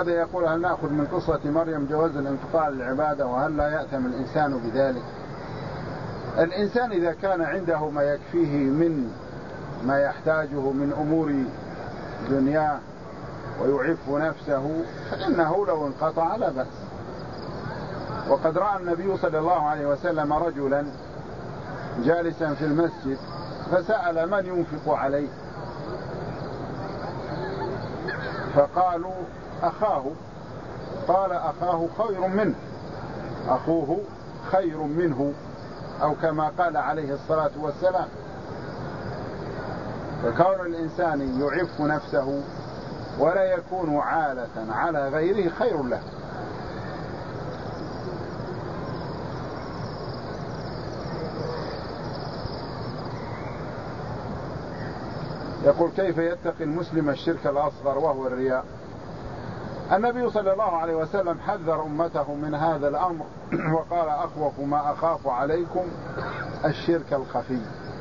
هذا يقول: هل نأخذ من قصة مريم جواز الانقطاع للعبادة، وهل لا يأثم الإنسان بذلك؟ الإنسان إذا كان عنده ما يكفيه من ما يحتاجه من أمور دنياه ويعف نفسه فإنه لو انقطع لا بأس. وقد رأى النبي صلى الله عليه وسلم رجلا جالسا في المسجد فسأل: من ينفق عليه؟ فقالوا: أخاه. قال: أخاه خير منه، أخوه خير منه، أو كما قال عليه الصلاة والسلام. فكون الإنسان يعف نفسه ولا يكون عالة على غيره خير له. يقول: كيف يتقي المسلم الشرك الأصغر وهو الرياء؟ النبي صلى الله عليه وسلم حذر أمته من هذا الأمر وقال: أخوف ما أخاف عليكم الشرك الخفي.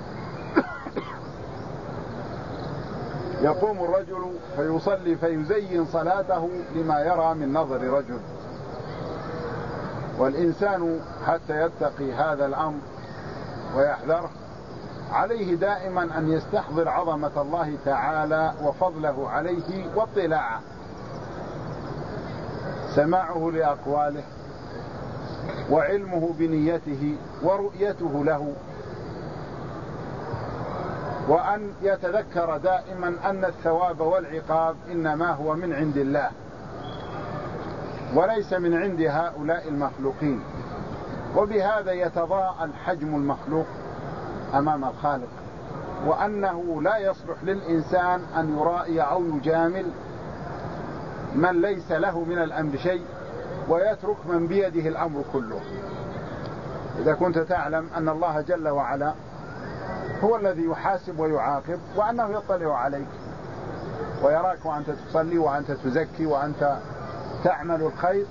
يقوم الرجل فيصلي فيزين صلاته لما يرى من نظر رجل. والإنسان حتى يتقي هذا الأمر ويحذره عليه دائما أن يستحضر عظمة الله تعالى وفضله عليه واطلاعه، سماعه لأقواله وعلمه بنيته ورؤيته له، وأن يتذكر دائما أن الثواب والعقاب إنما هو من عند الله وليس من عند هؤلاء المخلوقين. وبهذا يتضاءل حجم المخلوق أمام الخالق، وأنه لا يصلح للإنسان أن يرائي أو يجامل من ليس له من الأمر شيء ويترك من بيده الأمر كله. إذا كنت تعلم أن الله جل وعلا هو الذي يحاسب ويعاقب، وأنه يطلع عليك ويراك وأنت تصلي وأنت تزكي وأنت تعمل الخير،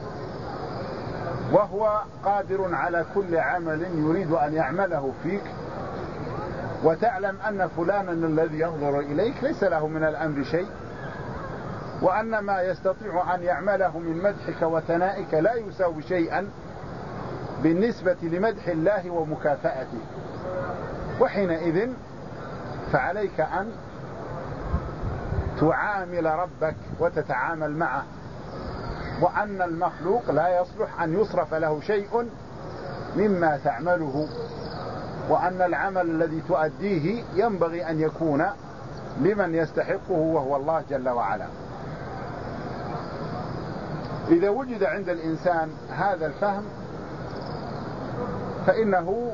وهو قادر على كل عمل يريد أن يعمله فيك، وتعلم أن فلانا الذي ينظر إليك ليس له من الأمر شيء، وأن ما يستطيع أن يعمله من مدحك وثنائك لا يساوي شيئا بالنسبة لمدح الله ومكافأته. وحينئذ فعليك أن تعامل ربك وتتعامل معه، وأن المخلوق لا يصلح أن يصرف له شيء مما تعمله، وأن العمل الذي تؤديه ينبغي أن يكون لمن يستحقه وهو الله جل وعلا. إذا وجد عند الإنسان هذا الفهم فإنه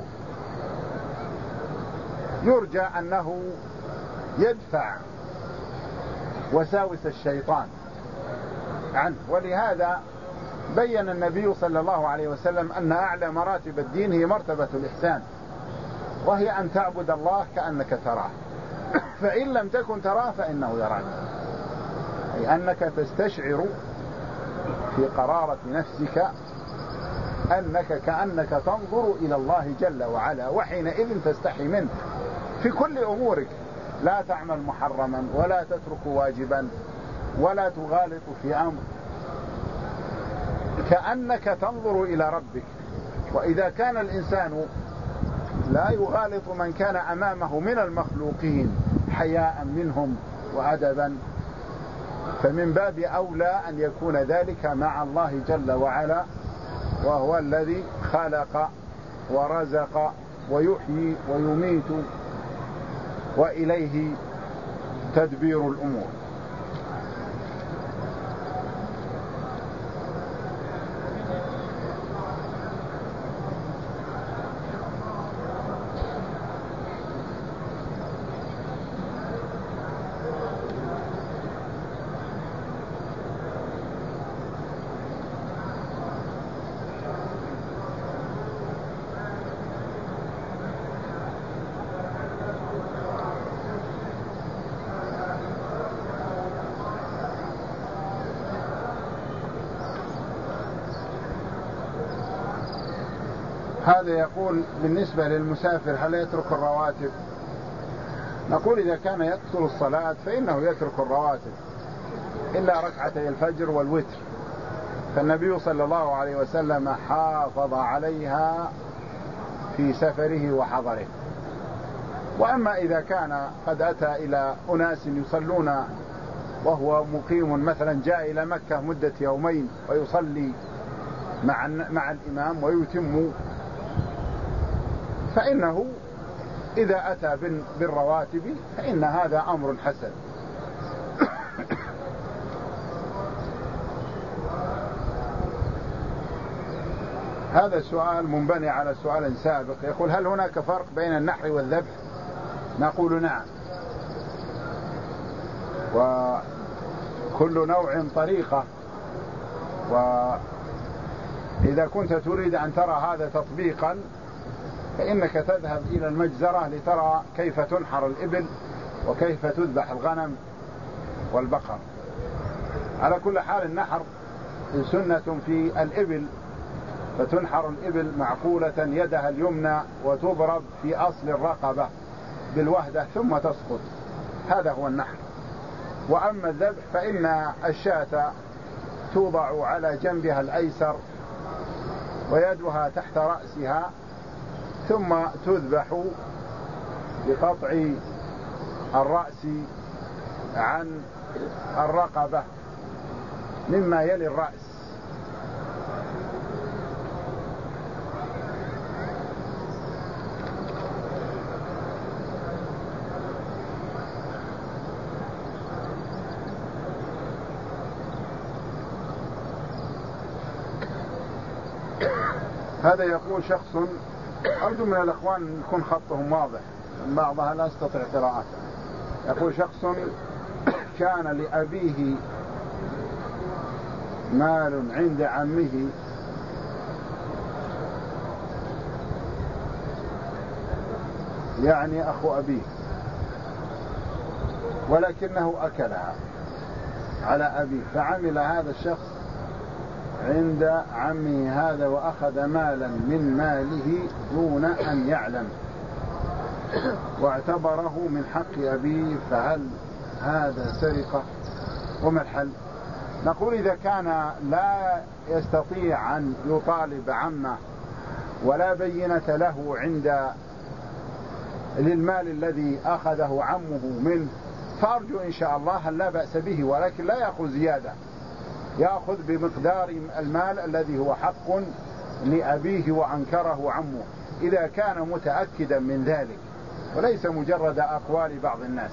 يرجى أنه يدفع وساوس الشيطان عنه. ولهذا بين النبي صلى الله عليه وسلم أن أعلى مراتب الدين هي مرتبة الإحسان، وهي أن تعبد الله كأنك تراه، فإن لم تكن تراه فإنه يراك، أي أنك تستشعر في قرارة نفسك أنك كأنك تنظر إلى الله جل وعلا، وحينئذ تستحي منه في كل أمورك، لا تعمل محرما ولا تترك واجبا ولا تغالط في أمر، كأنك تنظر إلى ربك. وإذا كان الإنسان لا يغالط من كان أمامه من المخلوقين حياء منهم وأدبا، فمن باب أولى أن يكون ذلك مع الله جل وعلا، وهو الذي خلق ورزق ويحيي ويميت، وإليه تدبير الأمور. هذا يقول: بالنسبة للمسافر هل يترك الرواتب؟ نقول: إذا كان يقصر الصلاة فإنه يترك الرواتب، إلا ركعتي الفجر والوتر، فالنبي صلى الله عليه وسلم حافظ عليها في سفره وحضره. وأما إذا كان قد أتى إلى أناس يصلون وهو مقيم، مثلا جاء إلى مكة مدة يومين ويصلي مع الإمام ويتم، فإنه إذا أتى بالرواتب فإن هذا أمر حسن. هذا السؤال منبني على سؤال سابق، يقول: هل هناك فرق بين النحر والذبح؟ نقول: نعم، وكل نوع طريقة. وإذا كنت تريد أن ترى هذا تطبيقا فإنك تذهب إلى المجزرة لترى كيف تنحر الإبل وكيف تذبح الغنم والبقر. على كل حال النحر سنة في الإبل، فتنحر الإبل معقولة يدها اليمنى وتضرب في أصل الرقبة بالوهدة ثم تسقط، هذا هو النحر. وأما الذبح فإن الشاة توضع على جنبها الأيسر ويدها تحت رأسها، ثم تذبح بقطع الرأس عن الرقبة مما يلي الرأس. هذا يقول شخص، أرجو من الأخوان يكون خطهم واضح، بعضها لا أستطيع قراءته. يقول شخص: كان لأبيه مال عند عمه يعني أخو أبيه، ولكنه أكلها على أبيه، فعمل هذا الشخص عند عمه هذا وأخذ مالا من ماله دون أن يعلم واعتبره من حق أبيه، فهل هذا سرقة؟ وما الحل؟ نقول: إذا كان لا يستطيع أن يطالب عمه ولا بينة له عند للمال الذي أخذه عمه منه، فأرجو إن شاء الله لا بأس به، ولكن لا يأخذ زيادة، يأخذ بمقدار المال الذي هو حق لأبيه وأنكره عمه، إذا كان متأكدا من ذلك، وليس مجرد أقوال بعض الناس.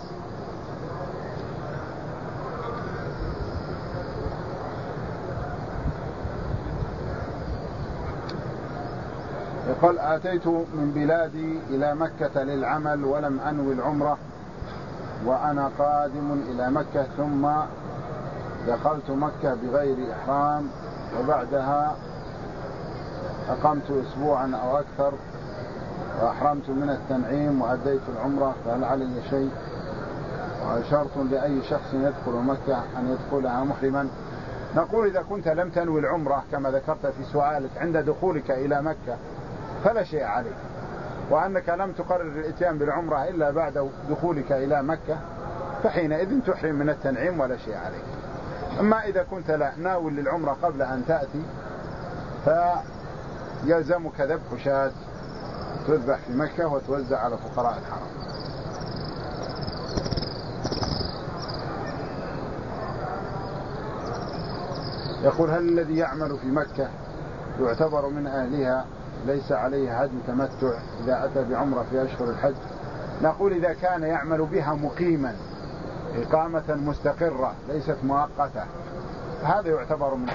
يقول: أتيت من بلادي إلى مكة للعمل ولم أنوي العمرة، وأنا قادم إلى مكة، ثم دخلت مكة بغير إحرام، وبعدها أقمت أسبوعا أو أكثر وأحرمت من التنعيم وأديت العمرة، فهل علي شيء؟ وشرط لأي شخص يدخل مكة أن يدخلها محرما. نقول: إذا كنت لم تنوي العمرة كما ذكرت في سؤالك عند دخولك إلى مكة فلا شيء عليك، وأنك لم تقرر الإتيان بالعمرة إلا بعد دخولك إلى مكة، فحينئذ تحرم من التنعيم ولا شيء عليك. أما إذا كنت لا ناوي للعمرة قبل أن تأتي فيلزمك ذبح شاة تذبح في مكة وتوزع على فقراء الحرم. يقول: هل الذي يعمل في مكة يعتبر من أهلها ليس عليه هدي تمتع إذا أتى بعمرة في أشهر الحج؟ نقول: إذا كان يعمل بها مقيما إقامة مستقرة ليست مؤقتة هذا يعتبر من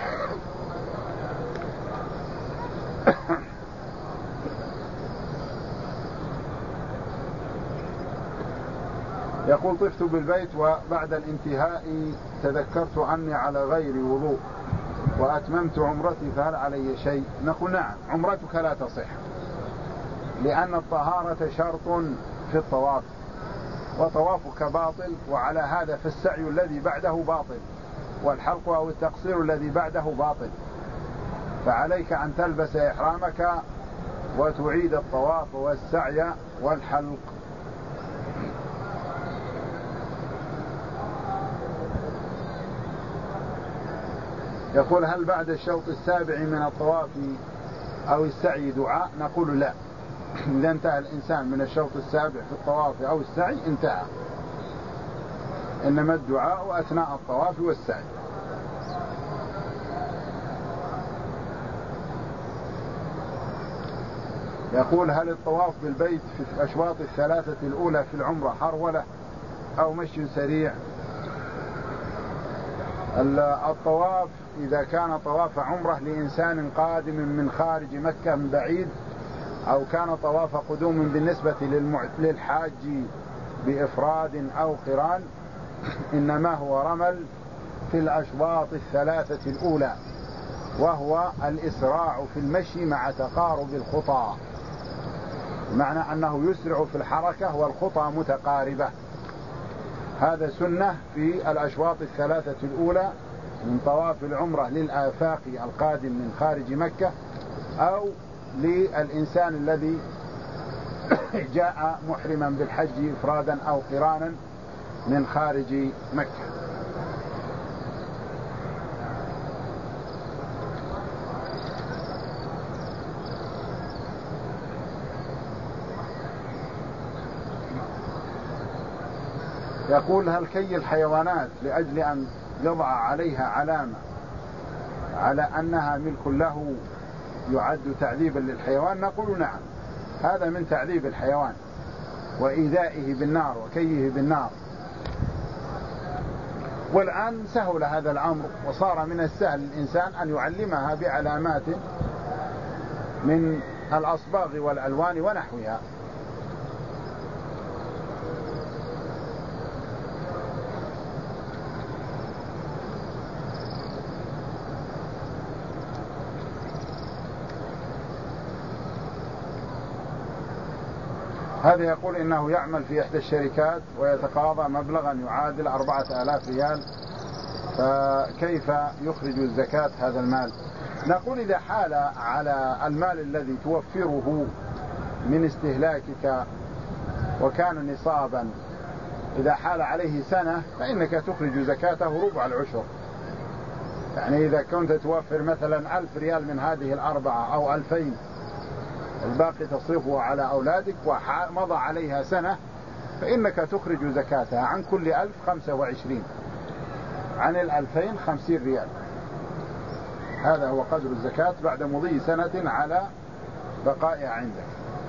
يقول: طفت بالبيت وبعد الانتهاء تذكرت أني على غير وضوء وأتممت عمرتي، فهل علي شيء؟ نقول: نعم، عمرتك لا تصح، لأن الطهارة شرط في الطواف، وطوافك باطل، وعلى هذا فالسعي الذي بعده باطل، والحلق أو التقصير الذي بعده باطل، فعليك أن تلبس إحرامك وتعيد الطواف والسعي والحلق. يقول هل بعد الشوط السابع من الطواف أو السعي دعاء؟ نقول لا. إذا انتهى الإنسان من الشوط السابع في الطواف أو السعي انتهى، إنما الدعاء أثناء الطواف والسعي. يقول هل الطواف بالبيت في الأشواط الثلاثة الأولى في العمرة حرولة أو مشي سريع؟ الطواف إذا كان طواف عمرة لإنسان قادم من خارج مكة من بعيد، أو كان طواف قدوم بالنسبة للحاج بإفراد أو قران، إنما هو رمل في الأشواط الثلاثة الأولى، وهو الإسراع في المشي مع تقارب الخطى، بمعنى أنه يسرع في الحركة والخطى متقاربة. هذا سنة في الأشواط الثلاثة الأولى من طواف العمرة للآفاق القادم من خارج مكة، أو للإنسان الذي جاء محرما بالحج إفرادا أو قرانا من خارج مكة. يقول هل كي الحيوانات لأجل أن يضع عليها علامة على أنها ملك له يعد تعذيبا للحيوان؟ نقول نعم، هذا من تعذيب الحيوان وإيذائه بالنار وكيه بالنار. والآن سهل هذا الأمر، وصار من السهل الإنسان أن يعلمها بعلامات من الأصباغ والألوان ونحوها. هذا يقول إنه يعمل في إحدى الشركات ويتقاضى مبلغا يعادل 4000 ريال، فكيف يخرج الزكاة هذا المال؟ نقول إذا حال على المال الذي توفره من استهلاكك وكان نصابا، إذا حال عليه سنة فإنك تخرج زكاته ربع العشر. يعني إذا كنت توفر مثلا 1000 ريال من هذه الأربعة أو 2000، الباقي تصرفه على أولادك ومضى عليها سنة، فإنك تخرج زكاتها عن كل 1000 25، عن 2000 50 ريال. هذا هو قدر الزكاة بعد مضي سنة على بقائها عندك.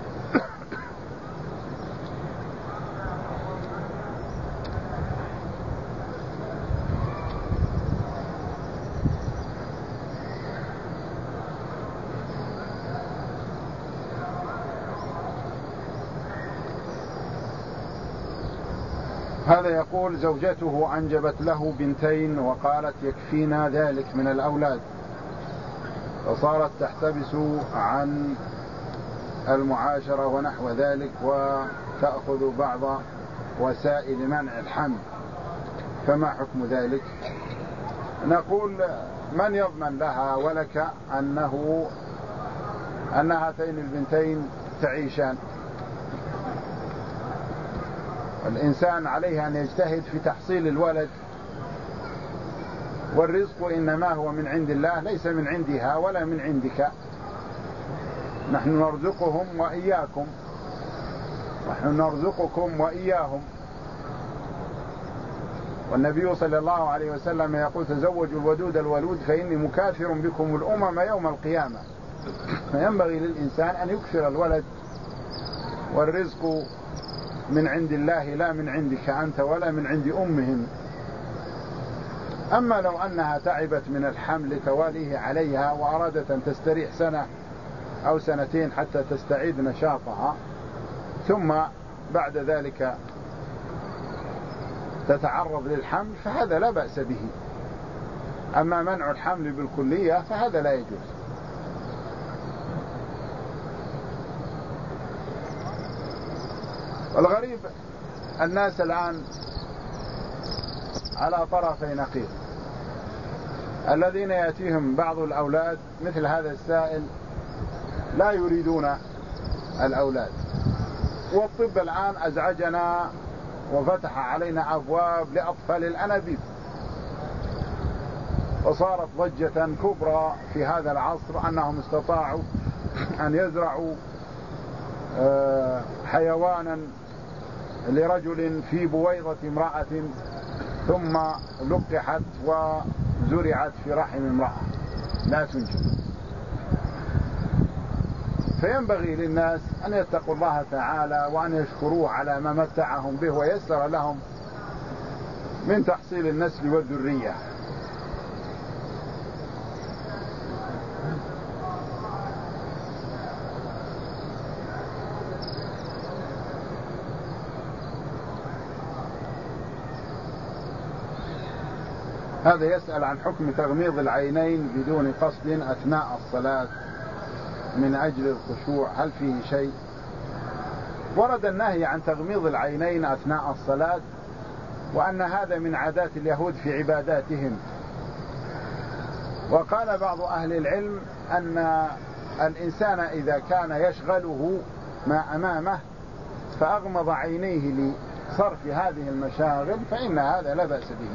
هذا يقول زوجته أنجبت له بنتين وقالت يكفينا ذلك من الأولاد، فصارت تحتبس عن المعاشرة ونحو ذلك وتأخذ بعض وسائل منع الحمل، فما حكم ذلك؟ نقول من يضمن لها ولك أن هاتين البنتين تعيشان؟ الإنسان عليه أن يجتهد في تحصيل الولد، والرزق إنما هو من عند الله ليس من عندها ولا من عندك. نحن نرزقهم وإياكم، نحن نرزقكم وإياهم. والنبي صلى الله عليه وسلم يقول تزوجوا الودود الولود فإني مكاثر بكم الأمم يوم القيامة. فينبغي للإنسان أن يكثر الولد، والرزق من عند الله لا من عندك أنت ولا من عند أمهم. أما لو أنها تعبت من الحمل تواليه عليها وأرادت أن تستريح سنة أو سنتين حتى تستعيد نشاطها، ثم بعد ذلك تتعرض للحمل، فهذا لا بأس به. أما منع الحمل بالكلية فهذا لا يجوز. والغريب الناس الآن على طرفي نقيض، الذين يأتيهم بعض الأولاد مثل هذا السائل لا يريدون الأولاد، والطب الآن أزعجنا وفتح علينا أبواب لأطفال الأنابيب. وصارت ضجة كبرى في هذا العصر أنهم استطاعوا أن يزرعوا حيوانا لرجل في بويضة امرأة ثم لقحت وزرعت في رحم امرأة لا تنجب. فينبغي للناس أن يتقوا الله تعالى وأن يشكروه على ما متعهم به ويسر لهم من تحصيل النسل والذرية. هذا يسأل عن حكم تغميض العينين بدون قصد أثناء الصلاة من أجل الخشوع، هل فيه شيء؟ ورد النهي عن تغميض العينين أثناء الصلاة، وأن هذا من عادات اليهود في عباداتهم. وقال بعض أهل العلم أن الإنسان إذا كان يشغله ما أمامه فأغمض عينيه لصرف هذه المشاغل فإن هذا لا بأس به.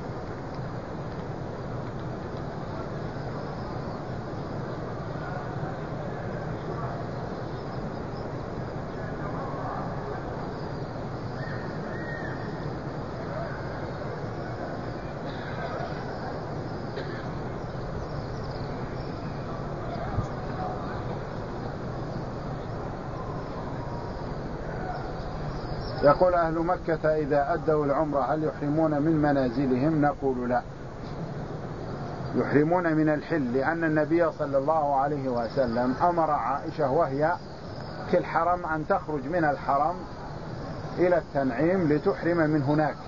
يقول أهل مكة إذا أدوا العمرة هل يحرمون من منازلهم؟ نقول لا، يحرمون من الحل، لأن النبي صلى الله عليه وسلم أمر عائشة وهي في الحرم أن تخرج من الحرم إلى التنعيم لتحرم من هناك.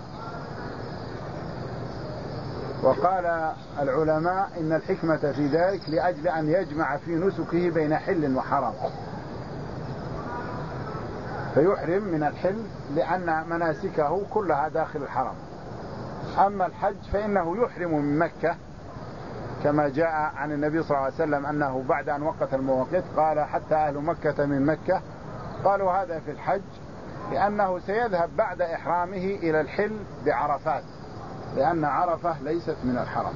وقال العلماء إن الحكمة في ذلك لأجل أن يجمع في نسكه بين حل وحرم، فيحرم من الحل لأن مناسكه كلها داخل الحرم. أما الحج فإنه يحرم من مكة، كما جاء عن النبي صلى الله عليه وسلم أنه بعد أن وقت المواقيت قال حتى أهل مكة من مكة، قالوا هذا في الحج، لأنه سيذهب بعد إحرامه إلى الحل بعرفات، لأن عرفة ليست من الحرم.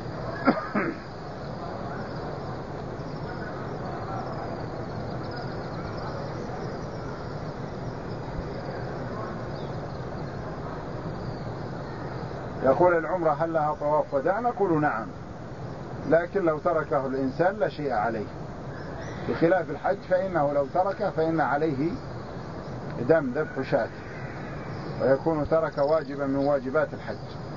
يقول العمرة هل لها طواف وداع؟ نقول نعم، لكن لو تركه الإنسان لا شيء عليه، بخلاف الحج فإنه لو تركه فإن عليه دم ذبح شاة، ويكون ترك واجبا من واجبات الحج.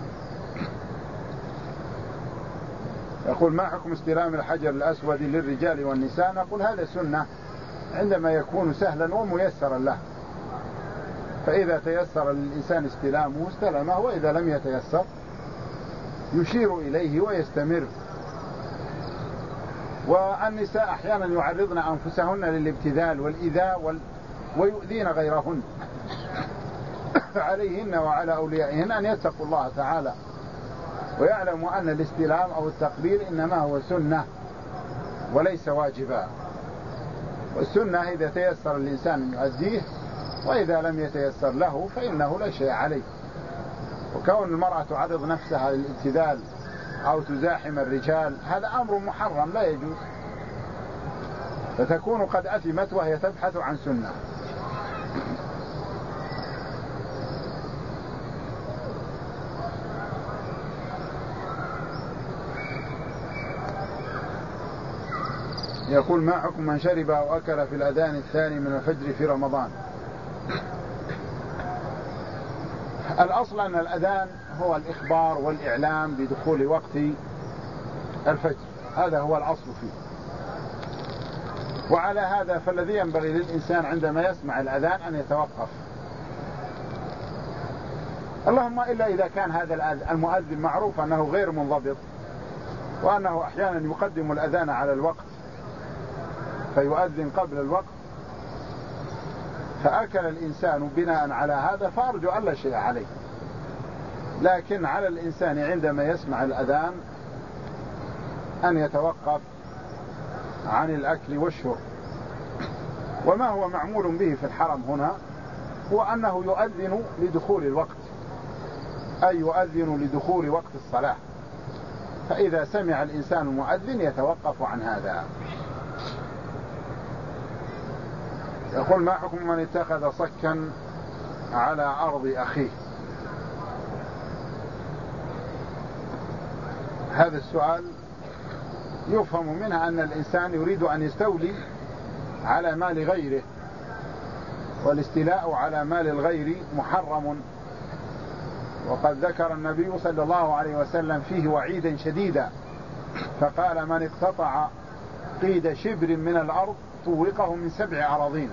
يقول ما حكم استلام الحجر الأسود للرجال والنساء؟ نقول هذا سنة عندما يكون سهلا وميسرا له، فإذا تيسر للإنسان استلامه استلمه، وإذا لم يتيسر يشير إليه ويستمر. والنساء أحيانا يعرضن أنفسهن للابتذال والإيذاء ويؤذين غيرهن، فعليهن وعلى أوليائهن أن يتقوا الله تعالى ويعلموا أن الاستلام أو التقبيل إنما هو سنة وليس واجبا، والسنة إذا تيسر الإنسان أن يؤديه، وإذا لم يتيسر له فإنه لا شيء عليه. وكون المرأة تعرض نفسها للابتذال أو تزاحم الرجال هذا أمر محرم لا يجوز، فتكون قد أثمت وهي تبحث عن سنة. يقول ما حكم من شرب أو أكل في الأذان الثاني من الفجر في رمضان؟ الأصل أن الأذان هو الإخبار والإعلام بدخول وقت الفجر، هذا هو الأصل فيه. وعلى هذا فالذي ينبغي للإنسان عندما يسمع الأذان أن يتوقف، اللهم إلا إذا كان هذا المؤذن معروف أنه غير منضبط، وأنه أحيانا يقدم الأذان على الوقت فيؤذن قبل الوقت، فأكل الإنسان بناء على هذا فأرجو أن لا شيء عليه. لكن على الإنسان عندما يسمع الأذان أن يتوقف عن الأكل والشرب. وما هو معمول به في الحرم هنا هو أنه يؤذن لدخول الوقت، أي يؤذن لدخول وقت الصلاة، فإذا سمع الإنسان المؤذن يتوقف عن هذا. يقول: ما حكم من اتخذ صكا على أرض أخيه؟ هذا السؤال يفهم منها أن الإنسان يريد أن يستولي على مال غيره، والاستيلاء على مال الغير محرم، وقد ذكر النبي صلى الله عليه وسلم فيه وعيدا شديدا، فقال: من اقتطع قيد شبر من الأرض طوقه من 7 أراضين.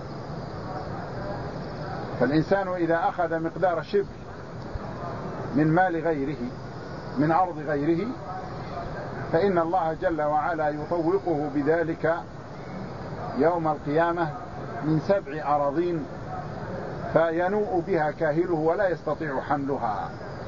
فالإنسان إذا أخذ مقدار شبر من مال غيره، من أرض غيره، فإن الله جل وعلا يطوقه بذلك يوم القيامة من 7 أراضين، فينوء بها كاهله ولا يستطيع حملها.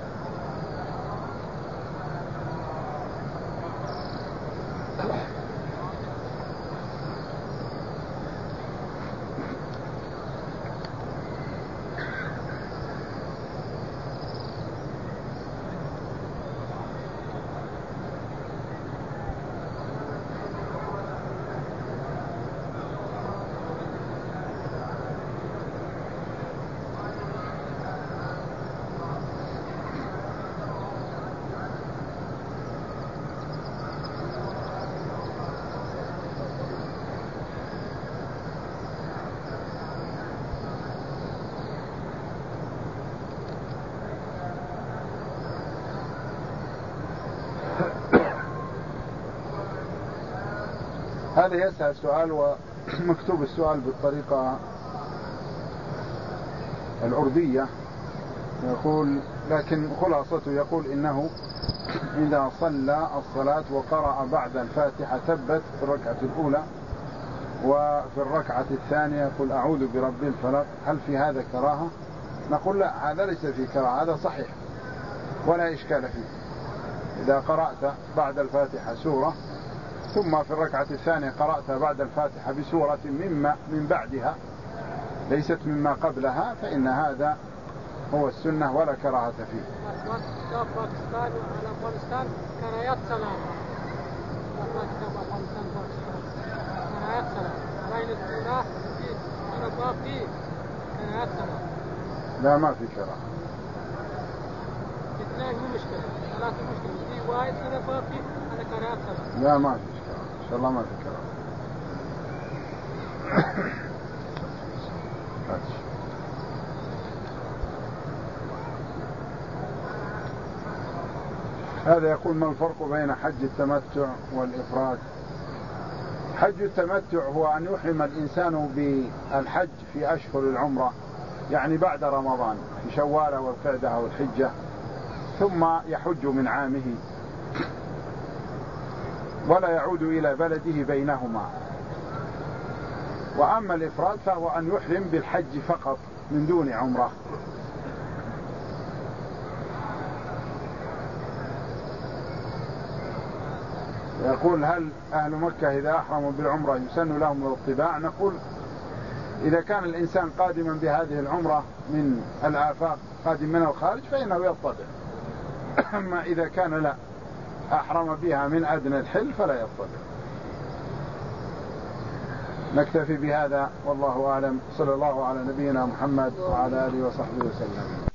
هذا يسأل سؤال ومكتوب السؤال بالطريقة العربية، يقول لكن خلاصته يقول إنه إذا صلى الصلاة وقرأ بعد الفاتحة تبت في الركعة الأولى، وفي الركعة الثانية يقول أعوذ برب الفلق، هل في هذا كراهة؟ نقول لا، هذا ليس في كراهة، هذا صحيح ولا إشكال فيه. إذا قرأت بعد الفاتحة سورة ثم في الركعة الثانية قرأت بعد الفاتحة بسورة من بعدها ليست مما قبلها، فإن هذا هو السنة ولا كراهة فيه. باكستان وأفغانستان كراهيات سلام، كراهيات سلام بين السلاح في أنا في كراهيات سلام. لا، ما في كراهة. اثنين مو مشكلة، ثلاثة مشكلة، في واحد أنا باقي أنا كراهيات سلام. لا، ما في كراهة إن شاء الله، ما في كراهة. هذا يقول: ما الفرق بين حج التمتع والإفراد؟ حج التمتع هو أن يحرم الإنسان بالحج في أشهر العمرة، يعني بعد رمضان في شوال والقعدة أو الحجة، ثم يحج من عامه ولا يعود إلى بلده بينهما. وأما الإفراد فهو أن يحرم بالحج فقط من دون عمرة. يقول: هل أهل مكة إذا أحرموا بالعمرة يسن لهم الاطباع؟ نقول: إذا كان الإنسان قادما بهذه العمرة من الآفاق، قادم من الخارج، فإنه يطبع. أما إذا كان لا أحرم بها من أدنى الحل فلا يطبع. نكتفي بهذا والله أعلم. صلى الله على نبينا محمد وعلى آله وصحبه وسلم.